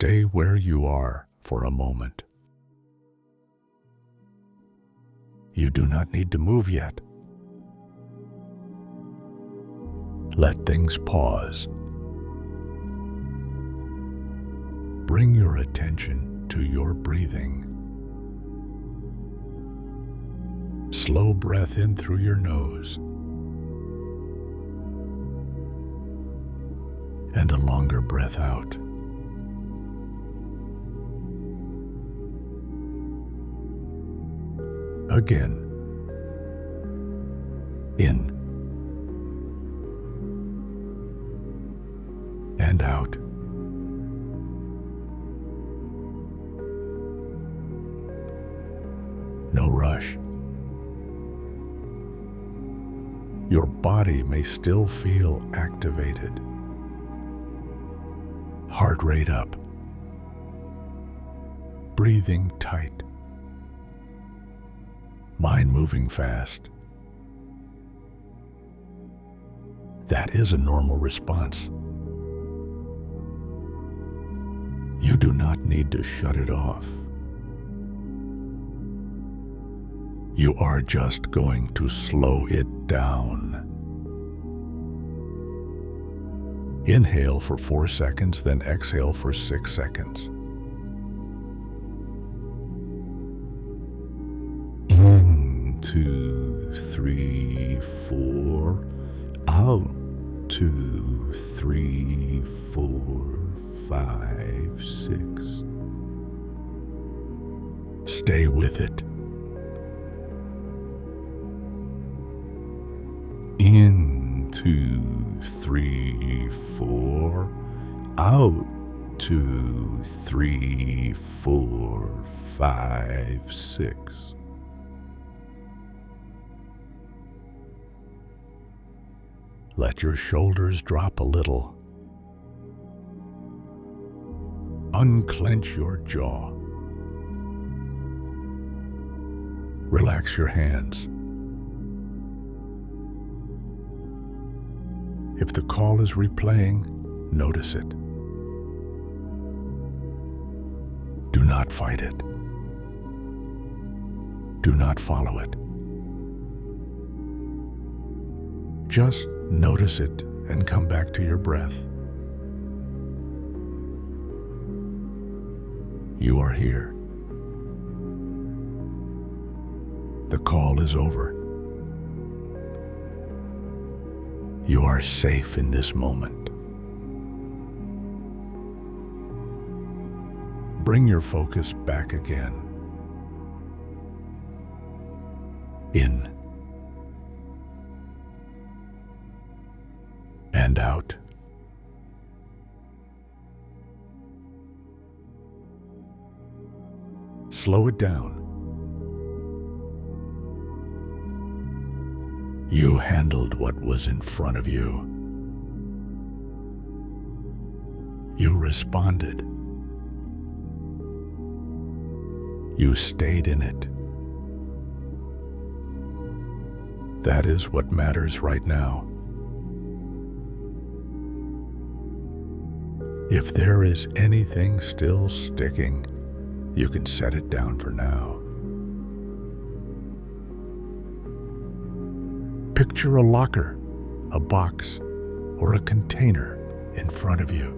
Stay where you are for a moment. You do not need to move yet. Let things pause. Bring your attention to your breathing. Slow breath in through your nose and a longer breath out. Again, in and out. No rush. Your body may still feel activated. Heart rate up. Breathing tight. Mind moving fast. That is a normal response. You do not need to shut it off. You are just going to slow it down. Inhale for 4 seconds, then exhale for 6 seconds. In, 2, 3, 4. Out, 2, 3, 4, 5, 6. Stay with it. In, 2, 3, 4. Out, 2, 3, 4, 5, 6. Let your shoulders drop a little. Unclench your jaw. Relax your hands. If the call is replaying, notice it. Do not fight it. Do not follow it. Just notice it and come back to your breath. You are here. The call is over. You are safe in this moment. Bring your focus back again. In and out. Slow it down. You handled what was in front of you. You responded. You stayed in it. That is what matters right now. If there is anything still sticking, you can set it down for now. Picture a locker, a box, or a container in front of you.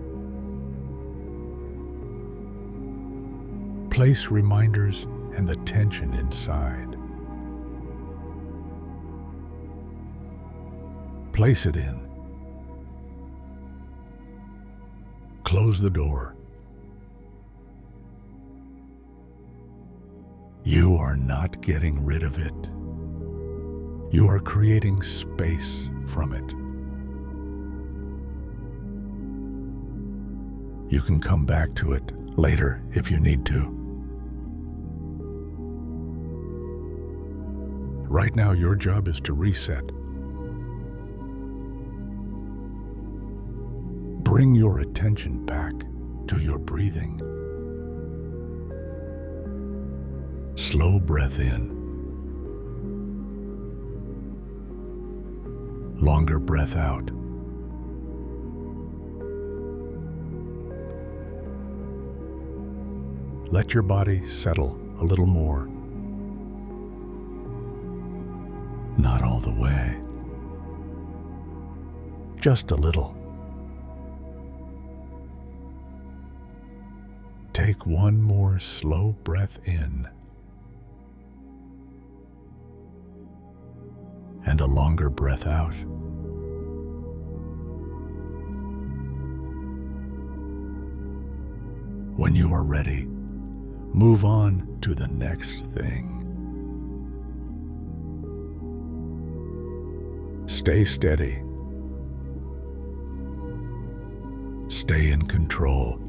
Place reminders and the tension inside. Place it in. Close the door. You are not getting rid of it. You are creating space from it. You can come back to it later if you need to. Right now, your job is to reset. Bring your attention back to your breathing. Slow breath in. Longer breath out. Let your body settle a little more. Not all the way. Just a little. Take one more slow breath in and a longer breath out. When you are ready, move on to the next thing. Stay steady. Stay in control.